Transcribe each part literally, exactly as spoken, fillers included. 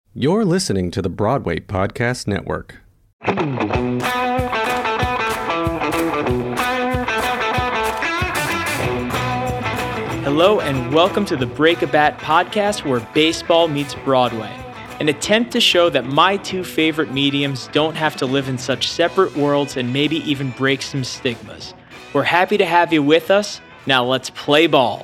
You're listening to the Broadway Podcast Network. Hello and welcome to the Break a Bat podcast where baseball meets Broadway. An attempt to show that my two favorite mediums don't have to live in such separate worlds and maybe even break some stigmas. We're happy to have you with us. Now let's play ball.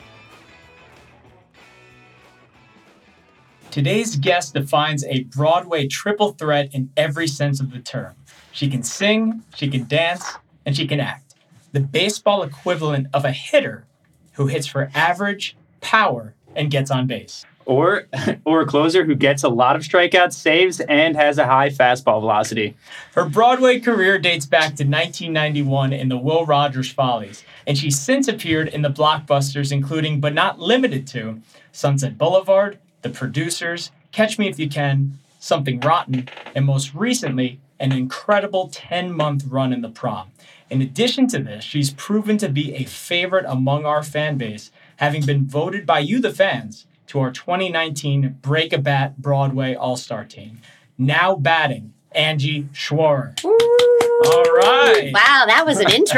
Today's guest defines a Broadway triple threat in every sense of the term. She can sing, she can dance, and she can act. The baseball equivalent of a hitter who hits for average, power, and gets on base. Or or a closer who gets a lot of strikeouts, saves, and has a high fastball velocity. Her Broadway career dates back to nineteen ninety-one in the Will Rogers Follies, and she's since appeared in the blockbusters including, but not limited to, Sunset Boulevard, The Producers, Catch Me If You Can, Something Rotten, and most recently, an incredible ten-month run in The Prom. In addition to this, she's proven to be a favorite among our fan base, having been voted by you, the fans, to our twenty nineteen Break a Bat Broadway All-Star Team. Now batting, Angie Schworer. Ooh. All right. Wow, that was an intro.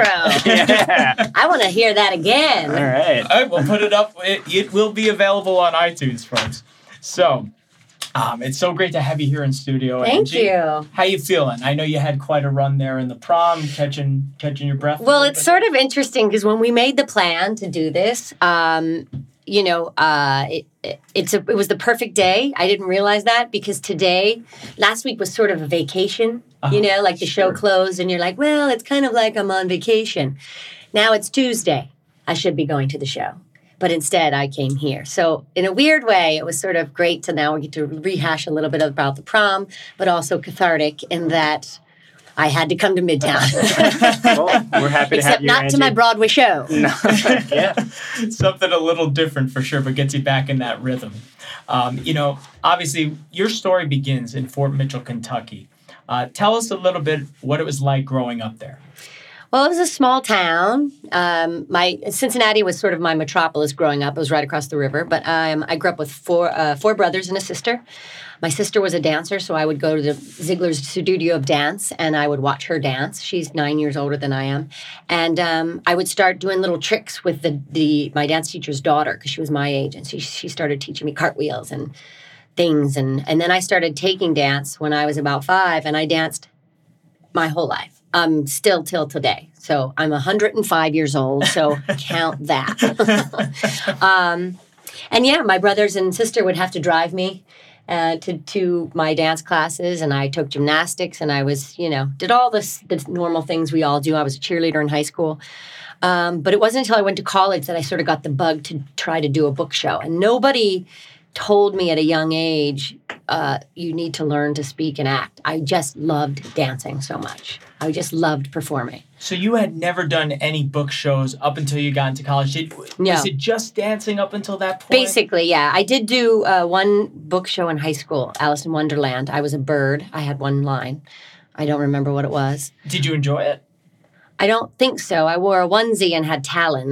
Yeah. I want to hear that again. All right. All right, we'll put it up. It, it will be available on iTunes, folks. So, um, it's so great to have you here in studio. Thank Angie. you. How you feeling? I know you had quite a run there in the prom, catching catching your breath. Well, it's sort of interesting because when we made the plan to do this, um, you know, uh, it, it, it's a, it was the perfect day. I didn't realize that because today, last week was sort of a vacation, uh-huh. you know, like the Sure. show closed and you're like, well, it's kind of like I'm on vacation. Now it's Tuesday. I should be going to the show. But instead, I came here. So in a weird way, it was sort of great to now get to rehash a little bit about the prom, but also cathartic in that I had to come to Midtown. Well, we're happy to Except have you, not Angie. to my Broadway show. No. Yeah. Something a little different for sure, but gets you back in that rhythm. Um, you know, obviously, your story begins in Fort Mitchell, Kentucky. Uh, tell us a little bit what it was like growing up there. Well, it was a small town. Um, my Cincinnati was sort of my metropolis growing up. It was right across the river. But um, I grew up with four uh, four brothers and a sister. My sister was a dancer, so I would go to the Ziegler's Studio of Dance, and I would watch her dance. She's nine years older than I am. And um, I would start doing little tricks with the, the my dance teacher's daughter, because she was my age. And she, she started teaching me cartwheels and things. And, and then I started taking dance when I was about five, and I danced my whole life. Um, still till today. So I'm one hundred five years old, so count that. um, and yeah, my brothers and sister would have to drive me uh, to, to my dance classes, and I took gymnastics, and I was, you know, did all this, the normal things we all do. I was a cheerleader in high school. Um, but it wasn't until I went to college that I sort of got the bug to try to do a book show. And nobody told me at a young age, uh, you need to learn to speak and act. I just loved dancing so much. I just loved performing. So you had never done any book shows up until you got into college. Did, No. Was it just dancing up until that point? Basically, yeah. I did do uh, one book show in high school, Alice in Wonderland. I was a bird. I had one line. I don't remember what it was. Did you enjoy it? I don't think so. I wore a onesie and had talons.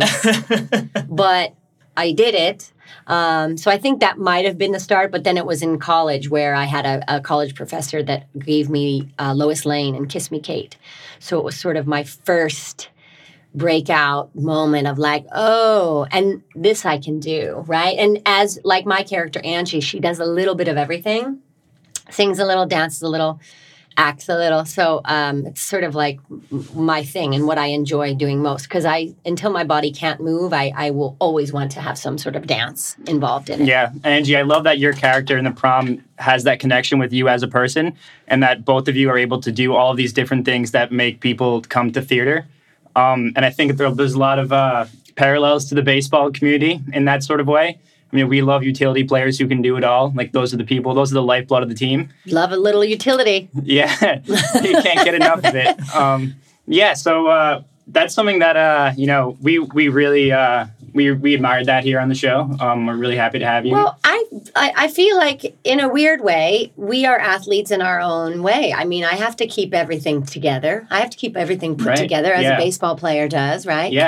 But I did it. Um, so I think that might have been the start, but then it was in college where I had a, a college professor that gave me uh, Lois Lane and Kiss Me Kate. So it was sort of my first breakout moment of like, oh, and this I can do, right? And as like my character Angie, she does a little bit of everything, sings a little, dances a little, acts a little. So um, it's sort of like my thing and what I enjoy doing most. Because I, until my body can't move, I, I will always want to have some sort of dance involved in it. Yeah, Angie, I love that your character in the prom has that connection with you as a person, and that both of you are able to do all of these different things that make people come to theater. Um, and I think there, there's a lot of uh, parallels to the baseball community in that sort of way. I mean, we love utility players who can do it all. Like, those are the people, those are the lifeblood of the team. Love a little utility. Yeah, you can't get enough of it. Um, yeah, so uh, that's something that, uh, you know, we we really, uh, we we admired that here on the show. Um, we're really happy to have you. Well, I, I I feel like, in a weird way, we are athletes in our own way. I mean, I have to keep everything together. I have to keep everything put Right. together as Yeah. a baseball player does, right? Yeah.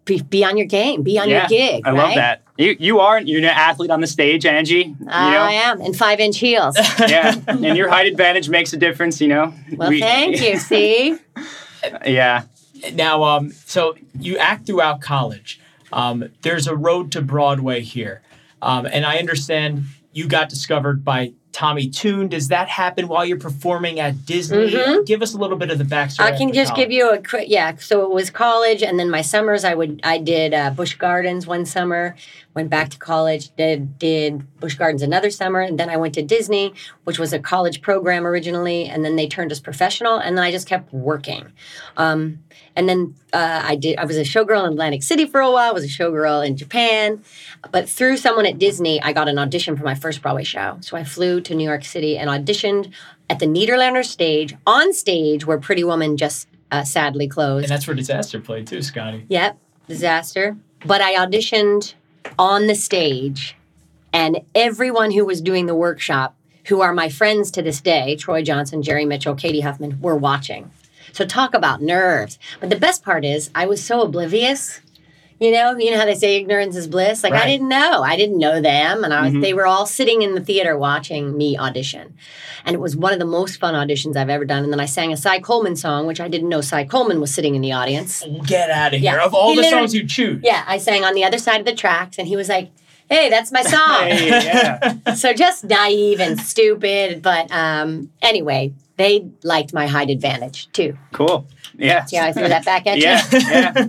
be, be on your game, be on yeah, your gig. I right? love that. You you are you're an athlete on the stage, Angie. You know? I am in five inch heels. Yeah, and your height advantage makes a difference. You know. Well, We- thank you. See, Yeah. Now, um, so you act throughout college. Um, there's a road to Broadway here. Um, and I understand you got discovered by Tommy Tune. Does that happen while you're performing at Disney? Mhm. Give us a little bit of the backstory. I can after just college. give you a quick, yeah. So it was college, and then my summers, I would, I did uh, Busch Gardens one summer, went back to college, did did Busch Gardens another summer, and then I went to Disney, which was a college program originally, and then they turned us professional, and then I just kept working. Um, and then uh, I did. I was a showgirl in Atlantic City for a while. I was a showgirl in Japan, but through someone at Disney, I got an audition for my first Broadway show. So I flew to New York City and auditioned at the Nederlander stage, on stage where Pretty Woman just uh, sadly closed. And that's where Disaster played too, Scotty. Yep, Disaster. But I auditioned on the stage, and everyone who was doing the workshop, who are my friends to this day, Troy Johnson, Jerry Mitchell, Katie Huffman, were watching. So talk about nerves. But the best part is I was so oblivious. You know, you know how they say ignorance is bliss? Like, Right. I didn't know. I didn't know them. And I was, Mhm. they were all sitting in the theater watching me audition. And it was one of the most fun auditions I've ever done. And then I sang a Cy Coleman song, which I didn't know Cy Coleman was sitting in the audience. Get out of here. Yeah. Of all He the literally- songs you choose. Yeah, I sang on the other side of the tracks, and he was like, hey, that's my song. Hey, yeah. So just naive and stupid. But um, anyway, they liked my height advantage, too. Cool. Yeah. See how I threw that back at you? Yeah. Yeah.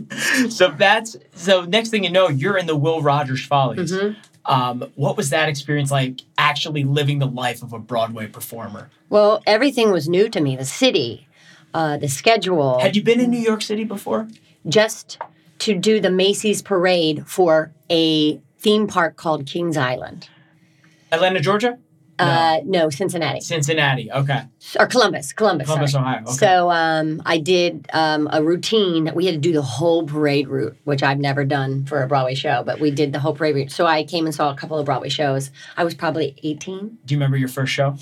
So that's so next thing you know, you're in the Will Rogers Follies. Mhm. Um, what was that experience like actually living the life of a Broadway performer? Well, everything was new to me. The city, uh, the schedule. Had you been in New York City before? Just to do the Macy's parade for a theme park called Kings Island. Atlanta, Georgia? Uh, no, Cincinnati. Cincinnati. Okay. Or Columbus. Columbus, Columbus, sorry. Ohio. Okay. So um, I did um, a routine. We had to do the whole parade route, which I've never done for a Broadway show, but we did the whole parade route. So I came and saw a couple of Broadway shows. I was probably eighteen. Do you remember your first show?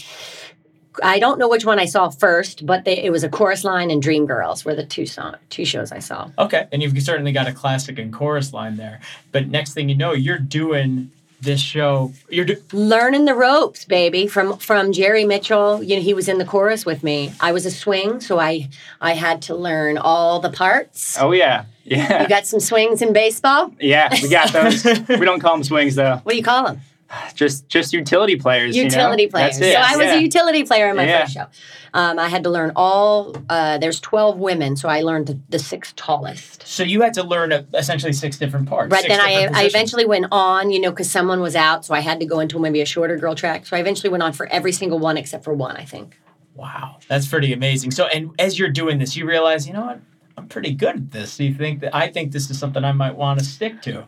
I don't know which one I saw first, but they, it was a Chorus Line and Dreamgirls were the two song, two shows I saw. Okay. And you've certainly got a classic and chorus line there. But next thing you know, you're doing this show. You're do- Learning the ropes, baby, from from Jerry Mitchell. You know, he was in the chorus with me. I was a swing, so I I had to learn all the parts. Oh, yeah. Yeah. You got some swings in baseball? Yeah, we got those. We don't call them swings, though. What do you call them? Just just utility players. Utility you know? players. That's it. So I was yeah. a utility player in my Yeah. first show. Um, I had to learn all. Uh, there's twelve women, so I learned the, the six tallest. so you had to learn uh, essentially six different parts. Right six then, I different I positions. eventually went on, you know, because someone was out, so I had to go into maybe a shorter girl track. So I eventually went on for every single one except for one, I think. Wow, that's pretty amazing. So, and as you're doing this, you realize, you know what? I'm pretty good at this. You think that I think this is something I might want to stick to.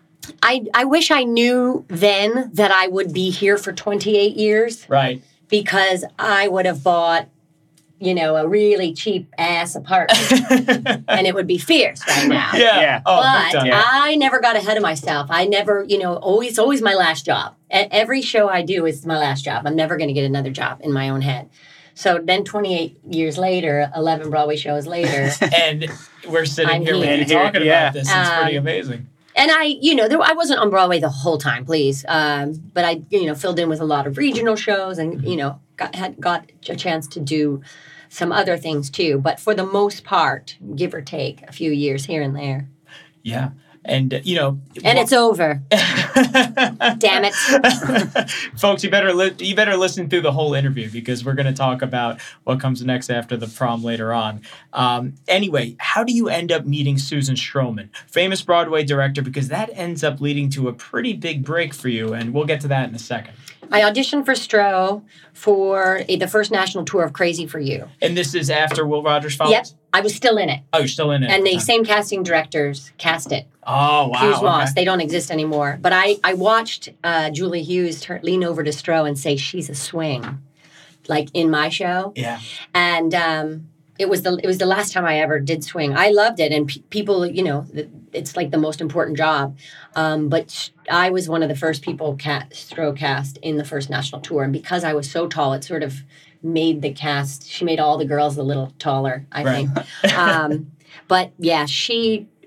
I I wish I knew then that I would be here for twenty-eight years Right. because I would have bought, you know, a really cheap ass apartment and it would be fierce right now. Yeah. Yeah. Oh, But big time. Yeah. I never got ahead of myself. I never, you know, always, always my last job. E- Every show I do is my last job. I'm never going to get another job in my own head. So then twenty-eight years later, eleven Broadway shows later, And we're sitting I'm here with here. you And here- talking yeah. about this. It's pretty Um, amazing. and I, you know, there, I wasn't on Broadway the whole time, please. Um, but I, you know, filled in with a lot of regional shows and, you know, got, had got a chance to do some other things too. But for the most part, give or take a few years here and there. Yeah. And, uh, you know. And it's over. Damn it. Folks, you better li- you better listen through the whole interview because we're going to talk about what comes next after the prom later on. Um, anyway, how do you end up meeting Susan Stroman, famous Broadway director? Because that ends up leading to a pretty big break for you, and we'll get to that in a second. I auditioned for Stro for a, the first national tour of Crazy for You. And this is after Will Rogers Follies? Yep, I was still in it. Oh, you're still in it. And at the time. same casting directors cast it. Oh, wow. Hughes okay. Moss. They don't exist anymore. But I, I watched uh, Julie Hughes turn, lean over to Stro and say, she's a swing, like in my show. Yeah. And um, it was the it was the last time I ever did swing. I loved it. And pe- people, you know, th- it's like the most important job. Um, but sh- I was one of the first people cast, Stro cast in the first national tour. And because I was so tall, it sort of made the cast, she made all the girls a little taller, I Right. think. um, but yeah, she...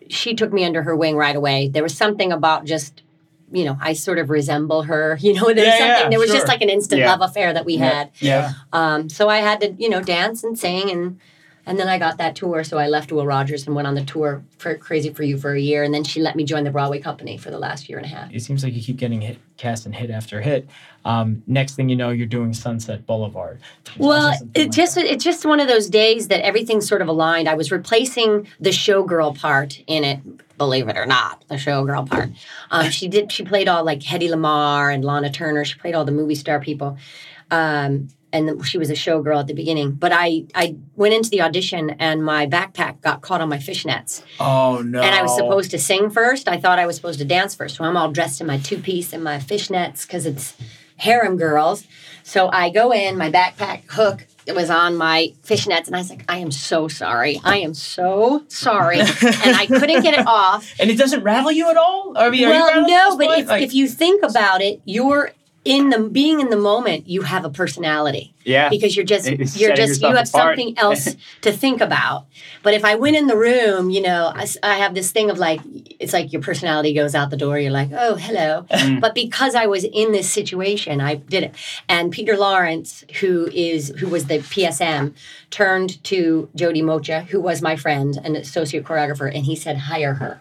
she took me under her wing right away. There was something about just, you know, I sort of resemble her. You know, there was Yeah, something. yeah, there was sure. just like an instant Yeah. love affair that we had. Yeah. Um, so I had to, you know, dance and sing, and and then I got that tour. So I left Will Rogers and went on the tour for Crazy for You for a year, and then she let me join the Broadway company for the last year and a half. It seems like you keep getting hit, cast and hit after hit. Um, next thing you know, you're doing Sunset Boulevard. Well, Something it like just that. it's just one of those days that everything sort of aligned. I was replacing the showgirl part in it, believe it or not, the showgirl part. Um, she did. She played all like Hedy Lamarr and Lana Turner. She played all the movie star people, um, and she was a showgirl at the beginning. But I I went into the audition and my backpack got caught on my fishnets, Oh no! and I was supposed to sing first. I thought I was supposed to dance first. So I'm all dressed in my two piece and my fishnets because it's harem girls. So I go in, my backpack hook was on my fishnets, and I was like, I am so sorry. I am so sorry. And I couldn't get it off. And it doesn't rattle you at all? I mean, are you Well, rattled at no, this but point? if, Like- if you think about it, you're in the being in the moment, you have a personality. Yeah. Because you're just It's you're setting just you yourself have apart. something else to think about. But if I went in the room, you know, I, s- I have this thing of like it's like your personality goes out the door. You're like, oh, hello. But because I was in this situation, I did it. And Peter Lawrence, who is who was the P S M, turned to Jody Mocha, who was my friend and associate choreographer, and he said, hire her.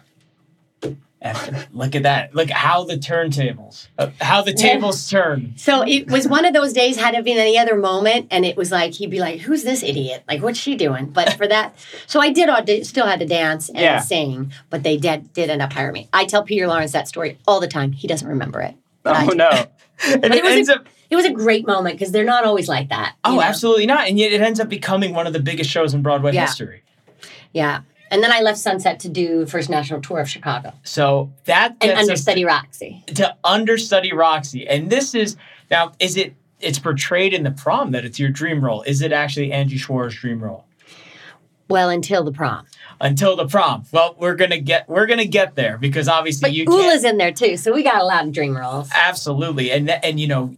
After- Look at that. Look how the turntables, uh, how the tables turn. So it was one of those days, had it been any other moment, and it was like, he'd be like, who's this idiot? Like, what's she doing? But for that, so I did audi- still had to dance and Yeah. sing, but they did, did end up hiring me. I tell Peter Lawrence that story all the time. He doesn't remember it. But I Oh do. no. And But it, it was, ends a, up. it was a great moment because they're not always like that. you Oh, know? absolutely not. And yet it ends up becoming one of the biggest shows in Broadway Yeah. history. Yeah. And then I left Sunset to do First National Tour of Chicago So that and gets us understudy Roxy. to understudy Roxy. And this is now, is it? It's portrayed in the prom that it's your dream role. Is it actually Angie Schwartz's dream role? Well, until the prom. Until the prom. Well, we're gonna get we're gonna get there because obviously But you can't. Ula's in there too, so we got a lot of dream roles. Absolutely, and and you know,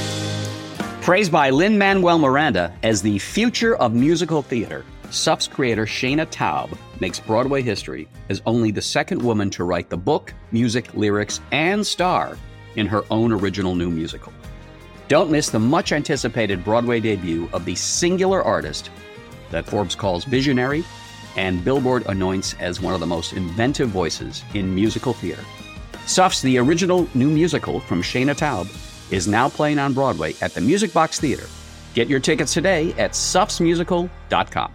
Praised by Lin-Manuel Miranda as the future of musical theater, S U F's creator Shayna Taub makes Broadway history as only the second woman to write the book, music, lyrics, and star in her own original new musical. Don't miss the much-anticipated Broadway debut of the singular artist that Forbes calls visionary and Billboard anoints as one of the most inventive voices in musical theater. S U F's The Original New Musical from Shayna Taub is now playing on Broadway at the Music Box Theater. Get your tickets today at sufs musical dot com.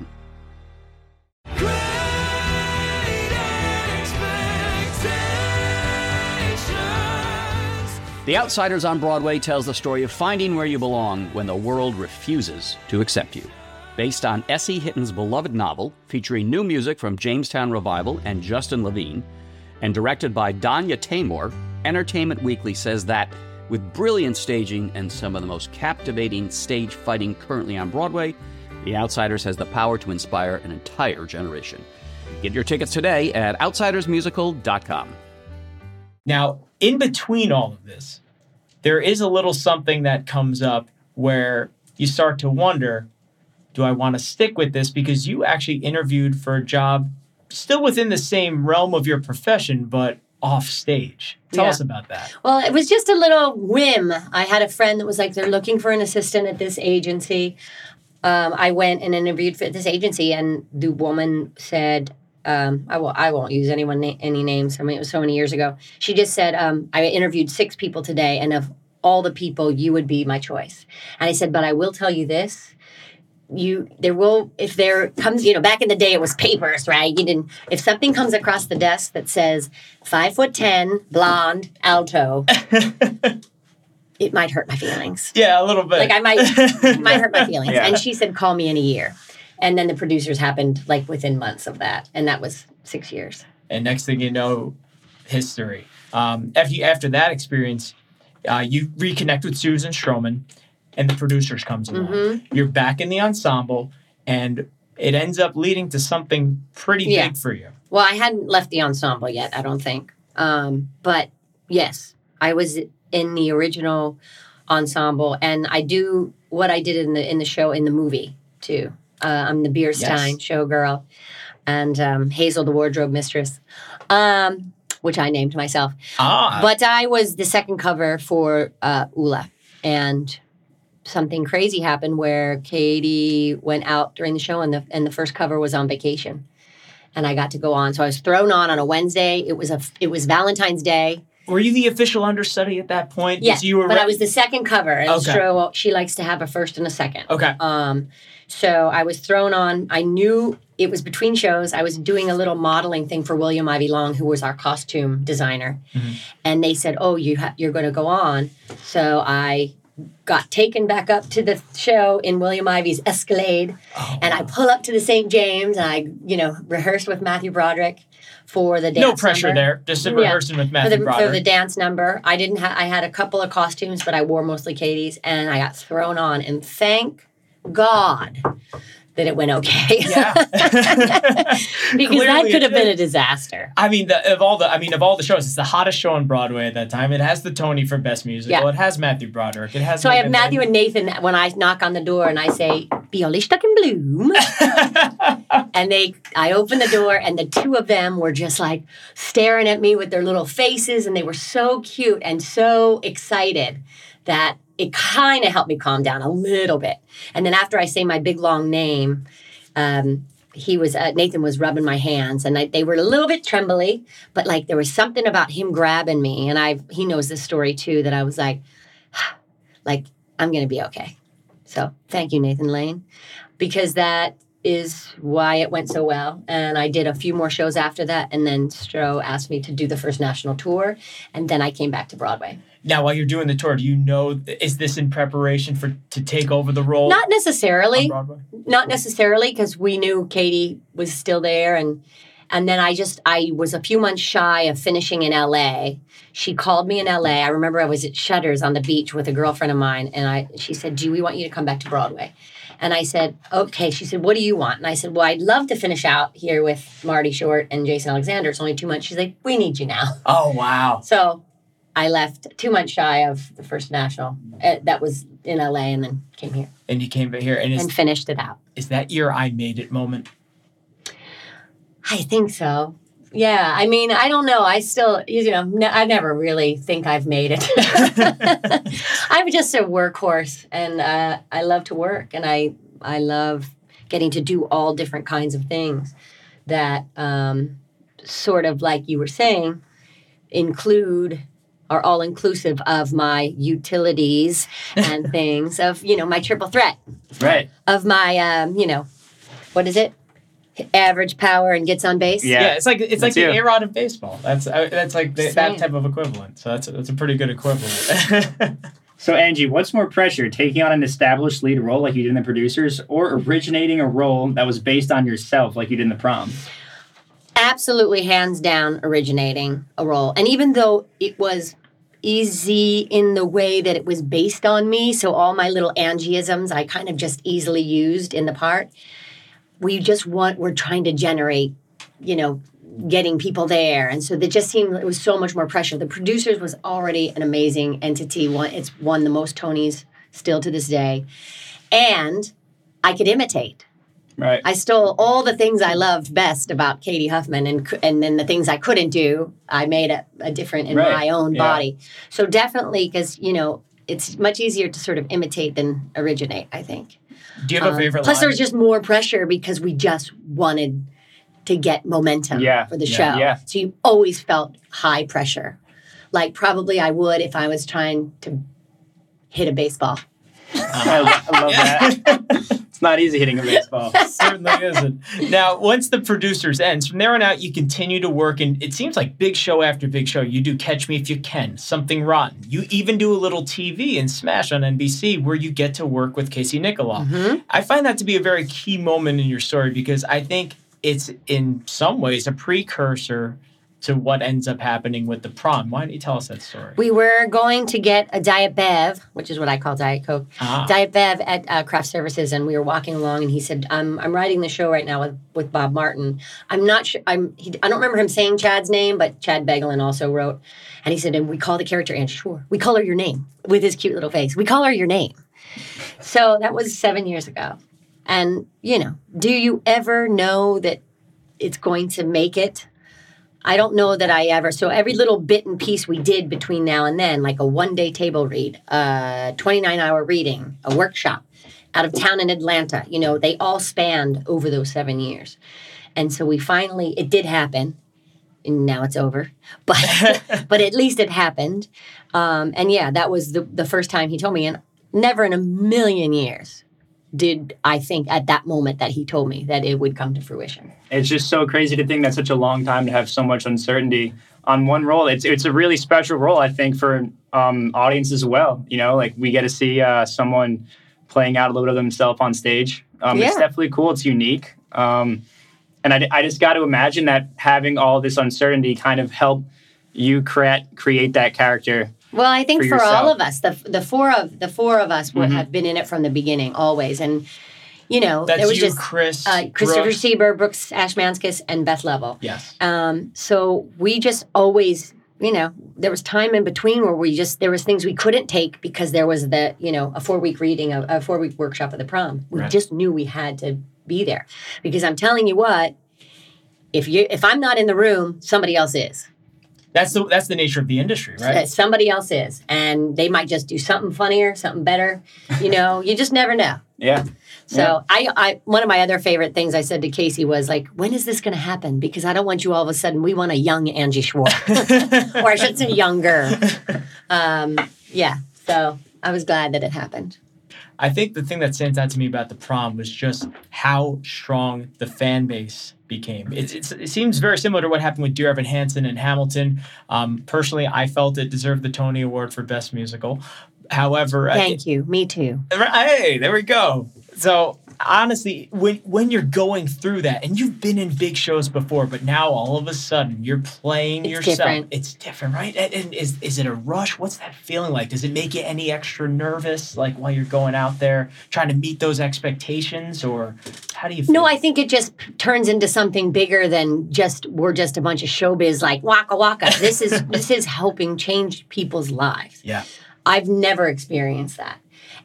The Outsiders on Broadway tells the story of finding where you belong when the world refuses to accept you. Based on Essie Hitton's beloved novel, featuring new music from Jamestown Revival and Justin Levine, and directed by Danya Tamor, Entertainment Weekly says that, with brilliant staging and some of the most captivating stage fighting currently on Broadway, The Outsiders has the power to inspire an entire generation. Get your tickets today at outsiders musical dot com. now in between all of this, there is a little something that comes up where you start to wonder, do I want to stick with this? Because you actually interviewed for a job still within the same realm of your profession, but off stage. Tell Yeah. us about that. Well, it was just a little whim. I had a friend that was like, they're looking for an assistant at this agency. Um, I went and interviewed for this agency, and the woman said, um, I, will, I won't use anyone na- any names. I mean, it was so many years ago. She just said, um, I interviewed six people today, and of all the people, you would be my choice. And I said, but I will tell you this. You there will if there comes you know back in the day it was papers, right? You didn't if something comes across the desk that says five foot ten blonde alto, it might hurt my feelings. Yeah, a little bit. Like I might it might hurt my feelings. Yeah. And she said, call me in a year. And then the producers happened like within months of that, and that was six years. And next thing you know, history. Um, after, after that experience, uh, you reconnect with Susan Stroman, and the producers comes along. Mm-hmm. You're back in the ensemble, and it ends up leading to something pretty Yeah. big for you. Well, I hadn't left the ensemble yet, I don't think. Um, but yes, I was in the original ensemble, and I do what I did in the in the show in the movie too. Uh, I'm the Bierstein Yes. showgirl, and um, Hazel, the wardrobe mistress, um, which I named myself. Ah. But I was the second cover for uh, Ula. And something crazy happened where Katie went out during the show, and the and the first cover was on vacation. And I got to go on. So I was thrown on on a Wednesday. It was a it was Valentine's Day. Were you the official understudy at that point? Yes, you were but re- I was the second cover. And Okay. so she likes to have a first and a second. Okay. Um, so I was thrown on. I knew it was between shows. I was doing a little modeling thing for William Ivy Long, who was our costume designer. Mm-hmm. And they said, oh, you ha- you're going to go on. So I got taken back up to the show in William Ivy's Escalade. Oh, and I pull up to the Saint James, and I, you know, rehearsed with Matthew Broderick for the dance no pressure number. there. Just Yeah. rehearsing with For Matthew the, Broderick. for the dance number. I didn't have, I had a couple of costumes, but I wore mostly Katie's, and I got thrown on. And thank God that it went okay. Yeah. because Clearly that it could have been did. a disaster. I mean, the, of all the, I mean, of all the shows, it's the hottest show on Broadway at that time. It has the Tony for Best Musical. Yeah. It has Matthew Broderick. It has. So I have Nathan Matthew Lane. and Nathan when I knock on the door and I say, "Be stuck in bloom," and they, I open the door and the two of them were just like staring at me with their little faces, and they were so cute and so excited that it kind of helped me calm down a little bit. And then after I say my big long name, um, he was uh, Nathan was rubbing my hands, and I, they were a little bit trembly, but like there was something about him grabbing me, and I he knows this story too, that I was like, like I'm gonna be okay. So thank you, Nathan Lane, because that is why it went so well. And I did a few more shows after that, and then Stroh asked me to do the first national tour, and then I came back to Broadway. Now, while you're doing the tour, do you know, is this in preparation for to take over the role Not on necessarily. Broadway? Not necessarily, because we knew Katie was still there, and and then I just I was a few months shy of finishing in L A. She called me in L A. I remember I was at Shutters on the beach with a girlfriend of mine, and I she said, "Gee, we want you to come back to Broadway." And I said, "Okay." She said, "What do you want?" And I said, "Well, I'd love to finish out here with Marty Short and Jason Alexander. It's only two months." She's like, "We need you now." Oh, wow. So I left two months shy of the first national. Uh, that was in L A, and then came here And you came back here, and is, and finished it out. is that your I made it moment? I think so. Yeah, I mean, I don't know. I still, you know, ne- I never really think I've made it. I'm just a workhorse, and uh, I love to work, and I I love getting to do all different kinds of things that um, sort of, like you were saying, include are all inclusive of my utilities and things of, you know, my triple threat Right. of my, um, you know, what is it? Average power and gets on base. Yeah. Yeah, it's like it's like That's you. the A-Rod of baseball. That's uh, that's like the, that Same. type of equivalent. So that's a, that's a pretty good equivalent. So, Angie, what's more pressure, taking on an established lead role like you did in The Producers, or originating a role that was based on yourself like you did in The Prom? Absolutely, hands down, originating a role. And even though it was easy in the way that it was based on me, so all my little Angieisms I kind of just easily used in the part, we just want, we're trying to generate, you know, getting people there. And so it just seemed, it was so much more pressure. The Producers was already an amazing entity. One, it's won the most Tonys still to this day. And I could imitate. Right. I stole all the things I loved best about Katie Huffman, and and then the things I couldn't do, I made a, a different in Right. my own Yeah. body. So definitely, because, you know, it's much easier to sort of imitate than originate, I think. Do you have a Um, favorite plus, line? there was just more pressure because we just wanted to get momentum Yeah, for the yeah, show. yeah. So you always felt high pressure. Like probably I would if I was trying to hit a baseball. I, lo- I love that. It's not easy hitting a baseball. Certainly isn't. Now, once The Producers ends, from there on out, you continue to work, and it seems like big show after big show. You do Catch Me If You Can, Something Rotten. You even do a little T V and Smash on N B C where you get to work with Casey Nicholaw. Mm-hmm. I find that to be a very key moment in your story because I think it's in some ways a precursor to what ends up happening with The Prom. Why don't you tell us that story? We were going to get a Diet Bev, which is what I call Diet Coke, Ah. Diet Bev at uh, Craft Services, and we were walking along, and he said, "I'm I'm writing the show right now with, with Bob Martin. I'm not sure. I'm. He, I don't remember him saying Chad's name, but Chad Begelin also wrote, and he said, and we call the character Anne. Sure, we call her your name with his cute little face. We call her your name. So that was seven years ago, and you know, do you ever know that it's going to make it. I don't know that I ever. So every little bit and piece we did between now and then, like a one-day table read, a twenty-nine hour reading, a workshop, out of town in Atlanta, you know, they all spanned over those seven years. And so we finally, it did happen. And now it's over. But but at least it happened. Um, and yeah, that was the, the first time he told me. And never in a million years did I think at that moment that he told me that it would come to fruition. It's just so crazy to think that's such a long time to have so much uncertainty on one role. It's it's a really special role, I think, for um, audience as well. You know, like we get to see uh, someone playing out a little bit of themselves on stage. Um, Yeah. It's definitely cool. It's unique. Um, and I, I just got to imagine that having all this uncertainty kind of helped you create create that character. Well, I think for for, all yourself. of us, the the four of the four of us would Mhm. have been in it from the beginning, always. And you know, That's there was you, just Chris, uh, Christopher Brooks. Sieber, Brooks Ashmanskis, and Beth Level. Yes. Um, so we just always, you know, there was time in between where we just there was things we couldn't take because there was the, you know, a four week reading, a, a four week workshop of the prom. We Right. just knew we had to be there because I'm telling you what, if you if I'm not in the room, somebody else is. That's the that's the nature of the industry, right? Uh, Somebody else is, and they might just do something funnier, something better. You know, you just never know. Yeah. So Yeah. I, I, one of my other favorite things I said to Casey was like, when is this going to happen? Because I don't want you all of a sudden, we want a young Angie Schwartz, or I should say younger. Um, yeah. So I was glad that it happened. I think the thing that stands out to me about the prom was just how strong the fan base became. It, it's, it seems very similar to what happened with Dear Evan Hansen and Hamilton. Um, personally, I felt it deserved the Tony Award for Best Musical. However, Thank I, you. Me too. Hey, there we go. So honestly, when when you're going through that, and you've been in big shows before, but now all of a sudden you're playing It's yourself. different. It's different, right? And, and is is it a rush? What's that feeling like? Does it make you any extra nervous, like while you're going out there trying to meet those expectations, or how do you feel? No, I think it just turns into something bigger than just we're just a bunch of showbiz like waka waka. This is this is helping change people's lives. Yeah. I've never experienced that.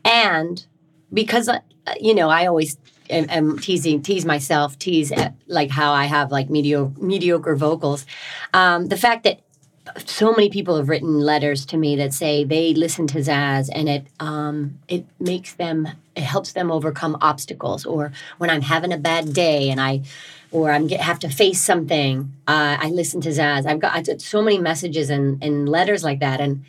And because, uh, you know, I always am, am teasing, tease myself, tease at, like how I have like mediocre, mediocre vocals. Um, the fact that so many people have written letters to me that say they listen to Zaz and it um, it makes them, it helps them overcome obstacles. Or when I'm having a bad day and I, or I'm get, have to face something, uh, I listen to Zaz. I've got, I got so many messages and, and letters like that. And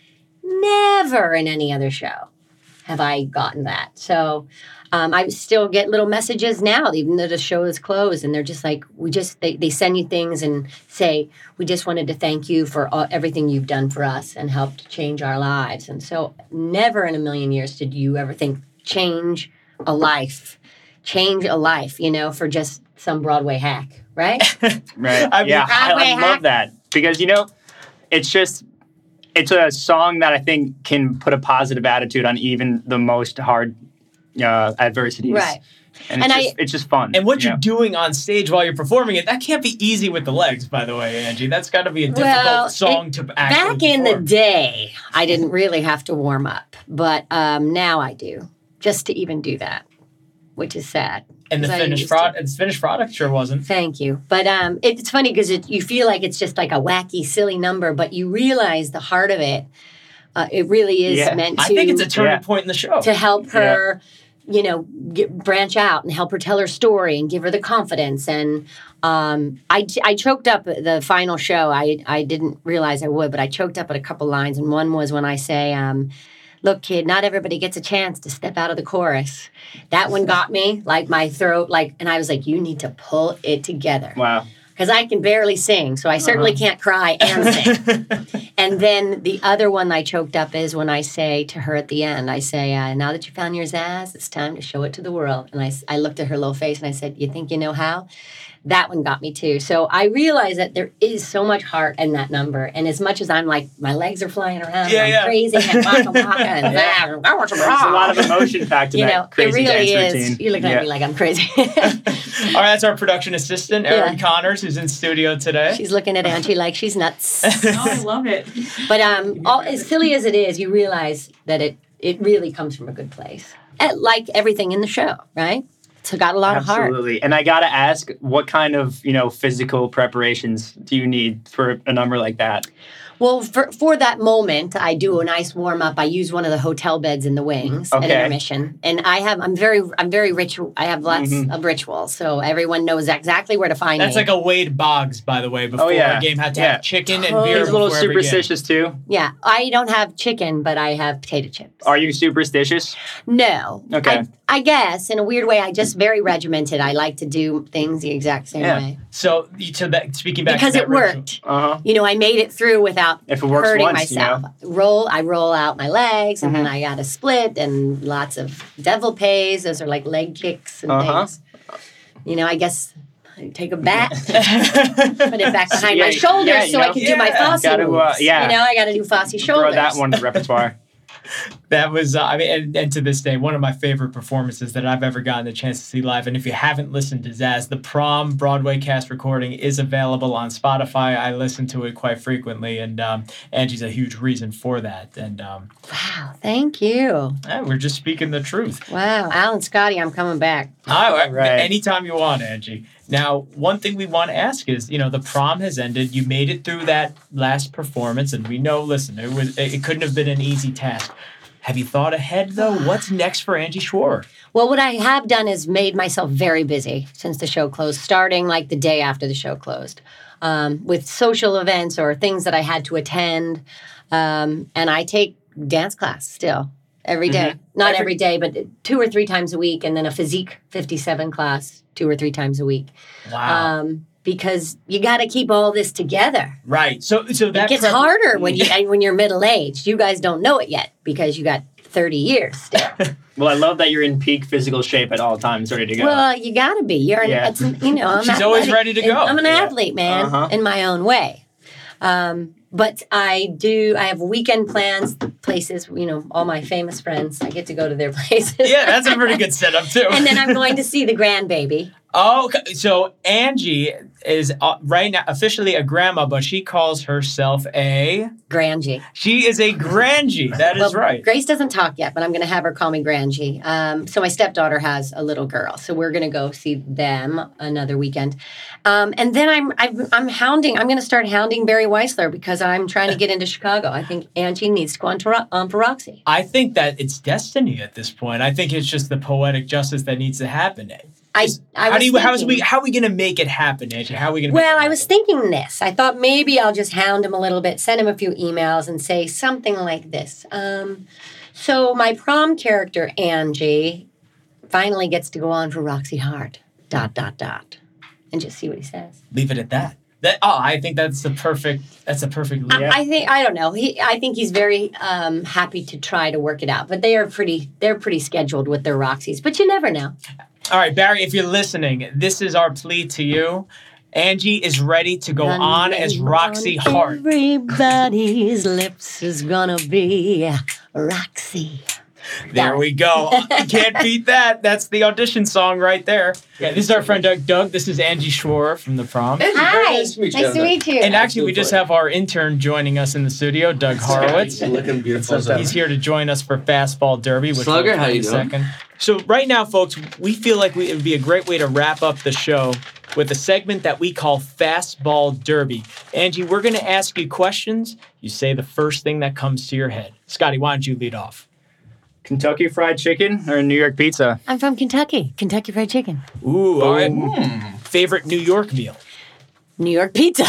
never in any other show have I gotten that. So um, I still get little messages now, even though the show is closed. And they're just like, we just, they, they send you things and say, we just wanted to thank you for all, everything you've done for us and helped change our lives. And so never in a million years did you ever think change a life, change a life, you know, for just some Broadway hack, right? Right. I mean, yeah, I, Broadway I hack. love that because, you know, it's just, it's a song that I think can put a positive attitude on even the most hard uh, adversities. Right. And, And it's, I- just, it's just fun. And what you you're know? doing on stage while you're performing it, that can't be easy with the legs, by the way, Angie. That's got to be a difficult Well, song it- to actually Back in the perform. day, I didn't really have to warm up, but um, now I do, just to even do that, which is sad. And the 'cause I finished used to. product, the finished product sure wasn't. Thank you. But um, it, it's funny because it, you feel like it's just like a wacky, silly number, but you realize the heart of it, uh, it really is Yeah. meant to, I think it's a turning Yeah. point in the show. to help her, you know, get, branch out and help her tell her story and give her the confidence. And um, I, I choked up at the final show. I, I didn't realize I would, but I choked up at a couple lines. And one was when I say, um, look, kid, not everybody gets a chance to step out of the chorus. That one got me, like my throat, like, and I was like, you need to pull it together. Wow. Because I can barely sing, so I certainly can't cry and sing. And then the other one I choked up is when I say to her at the end, I say, uh, now that you found your Zaz, it's time to show it to the world. And I, s- I looked at her little face and I said, you think you know how? That one got me too. So I realized that there is so much heart in that number. And as much as I'm like, my legs are flying around, Yeah, I'm yeah. crazy and waka waka and Yeah. There's a lot of emotion packed in you that know, it crazy really dance is. routine. You're looking Yeah. at me like I'm crazy. All right, that's our production assistant, Erin Yeah. Connors, who's in studio today. She's looking at Angie like she's nuts. Oh, I love it. But um, all, as silly as it is, you realize that it, it really comes from a good place. Eh, Like everything in the show, right? it's got a lot of heart. Absolutely. And I got to ask, what kind of, you know, physical preparations do you need for a number like that? Well, for, for that moment, I do a nice warm up. I use one of the hotel beds in the wings Okay. at intermission, and I have I'm very I'm very ritual. I have lots Mhm. of rituals, so everyone knows exactly where to find That's me. like a Wade Boggs, by the way. Before yeah. a game had to Yeah. have chicken and Totally. beer. He's a little before every game. superstitious too. yeah, I don't have chicken, but I have potato chips. Are you superstitious? No. Okay. I, I guess in a weird way, I just very regimented. I like to do things the exact same Yeah. way So, you- to that, speaking back because to it that ritual- worked. Uh-huh. You know, I made it through without If it works hurting once, myself. you know. Roll, I roll out my legs, and Mhm. then I got a split and lots of devil pays. Those are like leg kicks and Uh-huh. things. You know, I guess I take a bat, put it back behind Yeah, my shoulders yeah, you so I know. can do my Yeah. Fosse Gotta, uh, moves. yeah. You know, I got to do Fosse shoulders. Throw that one to the repertoire. That was, uh, I mean, and, and to this day, one of my favorite performances that I've ever gotten the chance to see live. And if you haven't listened to Zaz, the Prom Broadway cast recording is available on Spotify. I listen to it quite frequently, and um, Angie's a huge reason for that. And um, Wow, thank you. eh, we're just speaking the truth. Wow, Alan Scotty, I'm coming back. I, Right. Anytime you want, Angie. Now, one thing we want to ask is, you know, the prom has ended. You made it through that last performance, and we know, listen, it was it couldn't have been an easy task. Have you thought ahead, though? What's next for Angie Schworer? Well, what I have done is made myself very busy since the show closed, starting like the day after the show closed, um, with social events or things that I had to attend. Um, and I take dance class still every day. Not every day, but two or three times a week. And then a Physique fifty-seven class two or three times a week. Wow. Um, because you got to keep all this together. Right. So, so that It gets prep- harder when you when you're middle aged. You guys don't know it yet because you got thirty years still. Well, I love that you're in peak physical shape at all times, ready to go. Well, you got to be. You're an, Yeah. it's, you know, I'm She's always athletic. ready to go. I'm an Yeah. athlete, man, Uh-huh. in my own way. Um, but I do. I have weekend plans, places. You know, all my famous friends. I get to go to their places. Yeah, that's a pretty good setup, too. And then I'm going to see the grandbaby. Oh, okay. So Angie is uh, right now officially a grandma, but she calls herself a... Grangie. She is a Grangie. That is Well, right. Grace doesn't talk yet, but I'm going to have her call me Grangie. Um, so my stepdaughter has a little girl, so we're going to go see them another weekend. Um, and then I'm, I'm I'm hounding. I'm going to start hounding Barry Weissler because I'm trying to get into Chicago. I think Angie needs to go on to Ro- on for Roxy. I think that it's destiny at this point. I think it's just the poetic justice that needs to happen. I, I how was do you, how is thinking- we how are we going to make it happen, Angie? How are we going to Well, make it I was thinking this. I thought maybe I'll just hound him a little bit, send him a few emails, and say something like this. Um, so my prom character, Angie, finally gets to go on for Roxy Hart, dot, dot, dot, and just see what he says. leave it at that? That oh, I think that's the perfect that's a perfect lead. Yeah. I think, I don't know. He, I think he's very um, happy to try to work it out, but they are pretty, they're pretty scheduled with their Roxys, but you never know. All right, Barry, if you're listening, this is our plea to you. Angie is ready to go on as Roxy Hart. Everybody's lips is gonna be Roxy. There we go. You can't beat that. That's the audition song right there. Yeah, this is our friend Doug. Doug, this is Angie Schworer from the prom. Hi, nice to meet you, nice to Doug. meet you. And actually, we just have our intern joining us in the studio, Doug Horowitz. Looking beautiful. as ever. He's here to join us for Fastball Derby, which Slugger, we'll how do in you a doing? second. So right now, folks, we feel like we, it would be a great way to wrap up the show with a segment that we call Fastball Derby. Angie, we're going to ask you questions. You say the first thing that comes to your head. Scotty, why don't you lead off? Kentucky Fried Chicken or New York Pizza? I'm from Kentucky. Kentucky Fried Chicken. Ooh, all right. Favorite New York meal? New York pizza.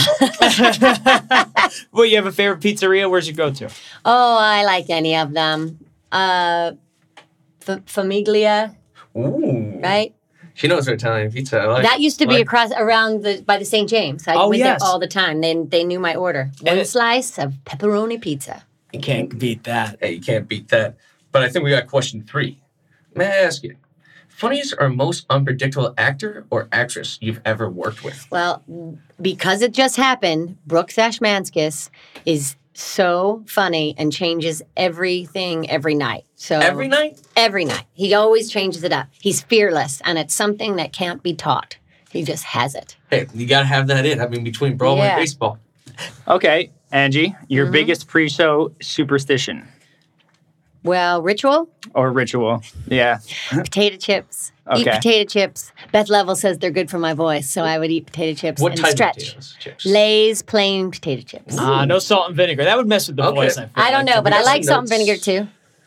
Well, you have a favorite pizzeria? Where's your go-to? Oh, I like any of them. Uh, F- Famiglia, Ooh. right? She knows her Italian pizza. I like That used to be like- across around the by the Saint James. I Oh, went yes. there all the time. They they knew my order. One it- slice of pepperoni pizza. You can't beat that. Hey, you can't beat that. But I think we got question three. May I ask you, funniest or most unpredictable actor or actress you've ever worked with? Well, because it just happened, Brooks Ashmanskis is so funny and changes everything every night. So Every night? Every night. He always changes it up. He's fearless, and it's something that can't be taught. He just has it. Hey, you got to have that in. I mean, between Broadway Yeah. and baseball. Okay, Angie, your Mm-hmm. biggest pre-show superstition. Well, ritual, or ritual? Yeah. potato chips. Eat Okay. potato chips. Beth Level says they're good for my voice, so I would eat potato chips What and type stretch. of potatoes? Chips. Lay's plain potato chips. Uh, no salt and vinegar. That would mess with the Okay. voice. I, feel I don't like. know, but we I got like some salt and notes. vinegar too.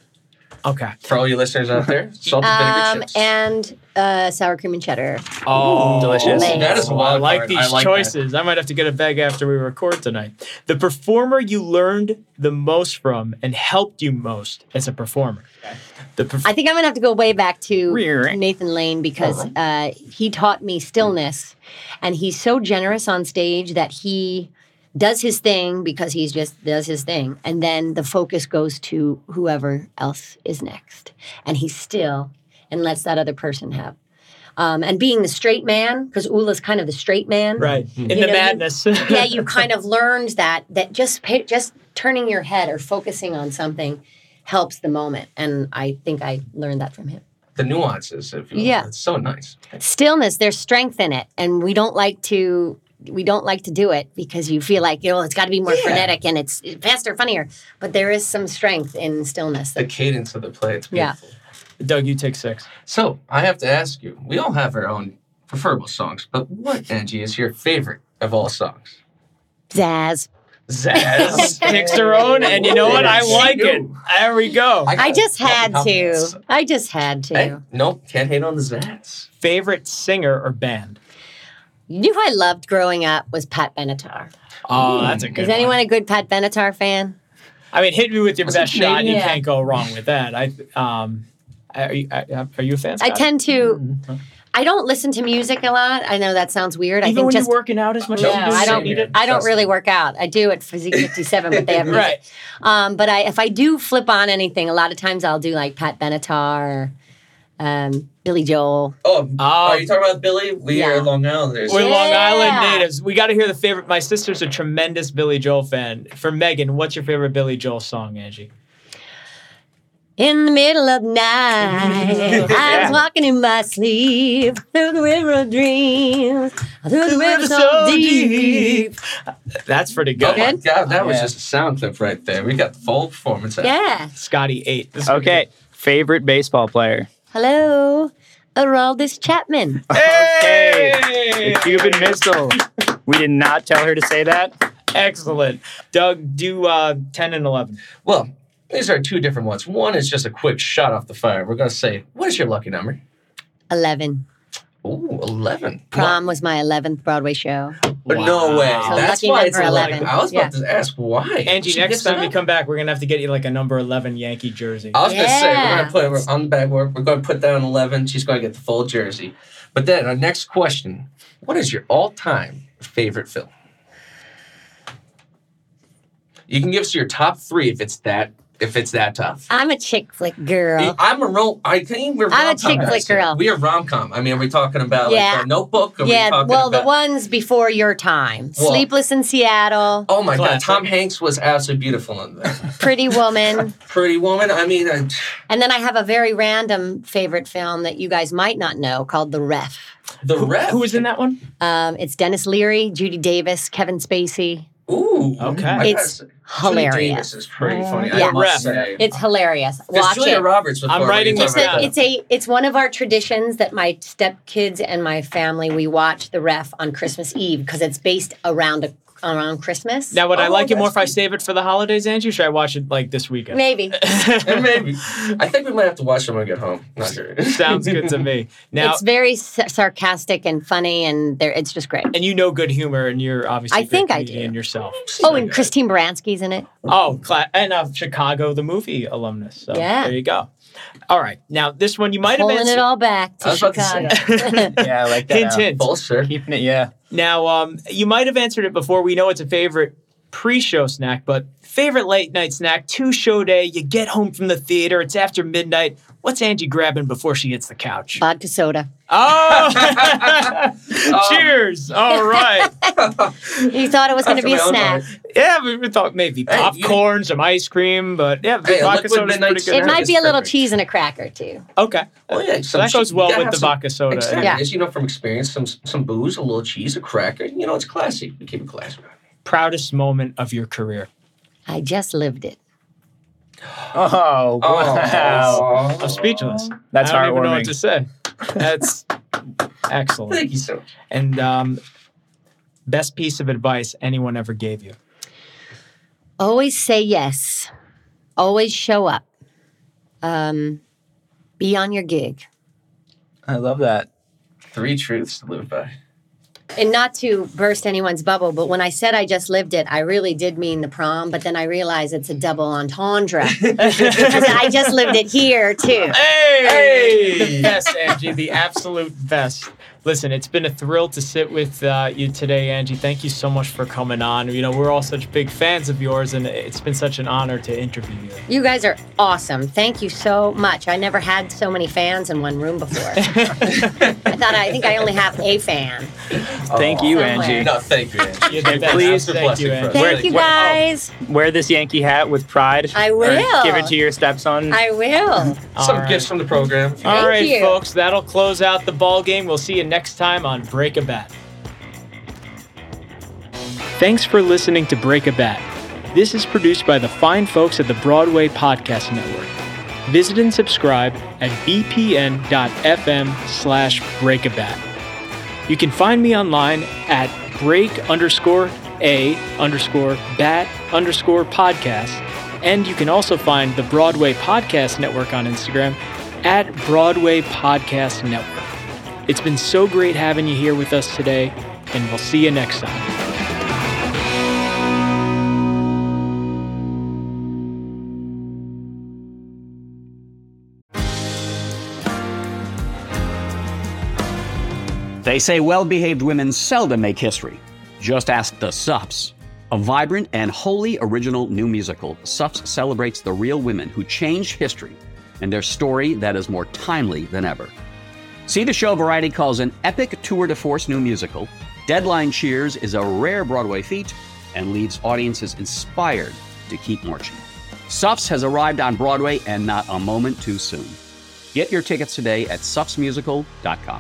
Okay. For all you listeners out there, salt and vinegar Um, chips. and uh, sour cream and cheddar. Oh, delicious. Lay's. That is a I wild like card. these I like choices. I might have to get a bag after we record tonight. The performer you learned the most from and helped you most as a performer. The perf- I think I'm gonna have to go way back to Rear. Nathan Lane because uh, he taught me stillness, and he's so generous on stage that he does his thing because he's just does his thing, and then the focus goes to whoever else is next, and he's still and lets that other person have. Um, and being the straight man, because Ula's kind of the straight man, right. In You the know, you- madness. yeah, you kind of learned that that just pay, just turning your head or focusing on something helps the moment, and I think I learned that from him. the nuances, if you will. Yeah. It's so nice. Stillness, there's strength in it, and we don't like to we don't like to do it because you feel like, you know, it's got to be more Yeah. frenetic and it's faster, funnier. But there is some strength in stillness. The cadence of the play, it's Yeah. beautiful. Doug, you take six. So I have to ask you, we all have our own preferable songs, but what, Angie, is your favorite of all songs? Zaz. Zaz. Picks her own, and you know what? I like it. There we go. I just had to. Compliments. I just had to. Hey, nope, can't hate on the Zaz. Favorite singer or band? You knew who I loved growing up was Pat Benatar. Oh, that's a good Is one. anyone a good Pat Benatar fan? I mean, hit me with your Was it best shot. You Canadian? can't go wrong with that. I um, are you, are you a fan? I Scott? tend to. I don't listen to music a lot. I know that sounds weird. I Even think when just you're working out as much No, as you do, I you don't. need it. I don't Trust really me. work out. I do at Physique fifty-seven, but they have music. Right. Um, but I, if I do flip on anything, a lot of times I'll do like Pat Benatar, um, Billy Joel. Oh, Oh. are you talking about Billy? We Yeah. are Long Islanders. We're Long Yeah. Island natives. We got to hear the favorite. My sister's a tremendous Billy Joel fan. For Megan, what's your favorite Billy Joel song, Angie? In the middle of the night, I was walking in my sleep through the river of dreams, through the river so deep. That's pretty Oh good. my God, that was Yeah. just a sound clip right there. We got the full performance. out. Yeah. Scotty eight. This is pretty Okay. Favorite baseball player? Hello, Aroldis Chapman. Okay. Hey! The Cuban Missile. We did not tell her to say that. Excellent. Doug, do uh, ten and eleven. Well, these are two different ones. One is just a quick shot off the fire. We're going to say, what is your lucky number? Eleven. Ooh, eleven. Prom was my eleventh Broadway show. But no way. So That's lucky why number it's eleven. eleven. I was about Yeah. to ask why. Angie, She next gets it time you up. come back, we're going to have to get you like a number eleven Yankee jersey. I was going to say, we're Yeah. going to put we're on the back. We're, we're going to put down eleven. She's going to get the full jersey. But then our next question, what is your all-time favorite film? You can give us your top three if it's that if it's that tough. I'm a chick flick girl. I'm a rom. I think we're I'm a rom-com chick guys flick here. girl. We are rom com. I mean, are we talking about Yeah. like a Notebook? Or are we Yeah, talking well, the about- ones before your time. Well- Sleepless in Seattle, Oh my God, Classic. Tom Hanks was absolutely beautiful in that. Pretty Woman. Pretty Woman. I mean, I, And then I have a very random favorite film that you guys might not know called The Ref. the Who, ref. who was in that one? Um, it's Dennis Leary, Judy Davis, Kevin Spacey. Ooh, Okay. I It's gotta say, hilarious. Judy Davis is pretty funny. Yeah. I must Ref. say. It's hilarious. 'Cause Watch Julia it. Roberts. Before, I'm when writing you this talk It's about a, down. it's a it's one of our traditions that my stepkids and my family we watch The Ref on Christmas Eve because it's based around a, around Christmas. Now, would I Oh, like it more if that's I save it for the holidays, Angie, or should I watch it like this weekend? Maybe. And maybe. I think we might have to watch them when we get home. Not sure. Sounds good to me. Now, it's very s- sarcastic and funny, and there it's just great. and you know good humor, and you're obviously I a great think I comedian do. yourself. Oh, and Christine Baranski's in it. Oh, cla- and uh, Chicago, the movie alumnus. So Yeah. there you go. All right. Now, this one you might have Pulling answered. it all back I to was about to say. Chicago. Yeah, I like that. Hint, uh, hint. Full sir. Keeping it, yeah. Now, um, you might have answered it before. We know it's a favorite pre-show snack, but favorite late night snack, two show day, you get home from the theater, it's after midnight. What's Angie grabbing before she hits the couch? Vodka soda. Oh! Cheers! All right. You thought it was going to After be a my own snack. heart. Yeah, we, we thought maybe Hey, popcorn, some ice cream, but yeah, Hey, a vodka liquid soda's midnight pretty good. It snack might is be a little perfect. cheese and a cracker too. Okay. Oh yeah, So that goes well with the vodka soda. Exactly. Yeah. As you know from experience, some some booze, a little cheese, a cracker. You know, it's classy. We keep it classy. Proudest moment of your career. I just lived it. Oh, wow. I'm speechless. That's I don't even know heartwarming. what to say. That's excellent. Thank you so much. And um, best piece of advice anyone ever gave you? Always say yes. Always show up. Um, be on your gig. I love that. Three truths to live by. And not to burst anyone's bubble, but when I said I just lived it, I really did mean the prom, but then I realized it's a double entendre. Because I just lived it here, too. Hey! Hey! The best, Angie. The absolute best. Listen, it's been a thrill to sit with uh, you today, Angie. Thank you so much for coming on. You know, we're all such big fans of yours, and it's been such an honor to interview you. You guys are awesome. Thank you so much. I never had so many fans in one room before. I thought I think I only have a fan. Thank you, Somewhere. Angie. No, thank you, Angie. You're the best. Please, Thank you, Angie. Thank you, guys. Wear this Yankee hat with pride. I Or will. give it to your stepson. I will. Some All right. gifts from the program. All Thank right, you. folks, that'll close out the ball game. We'll see you next time on Break a Bat. Thanks for listening to Break a Bat. This is produced by the fine folks at the Broadway Podcast Network. Visit and subscribe at bpn.fm slash breakabat. You can find me online at break underscore a underscore bat underscore podcast. And you can also find the Broadway Podcast Network on Instagram at Broadway Podcast Network. It's been so great having you here with us today, and we'll see you next time. They say well-behaved women seldom make history. Just ask the Sups. A vibrant and wholly original new musical, Sups celebrates the real women who changed history and their story that is more timely than ever. See the show Variety calls an epic tour de force new musical. Deadline cheers is a rare Broadway feat and leaves audiences inspired to keep marching. Sups has arrived on Broadway and not a moment too soon. Get your tickets today at sups musical dot com.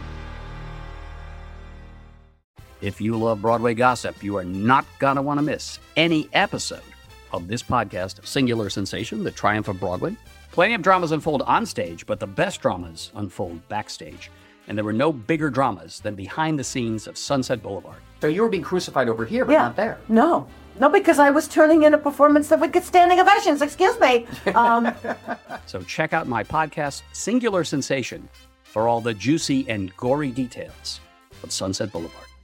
If you love Broadway gossip, you are not going to want to miss any episode of this podcast, Singular Sensation, The Triumph of Broadway. Plenty of dramas unfold on stage, but the best dramas unfold backstage. And there were no bigger dramas than behind the scenes of Sunset Boulevard. So you were being crucified over here, but Yeah. not there. No. No, because I was turning in a performance that would get standing ovations. Excuse me. Um, So check out my podcast, Singular Sensation, for all the juicy and gory details of Sunset Boulevard.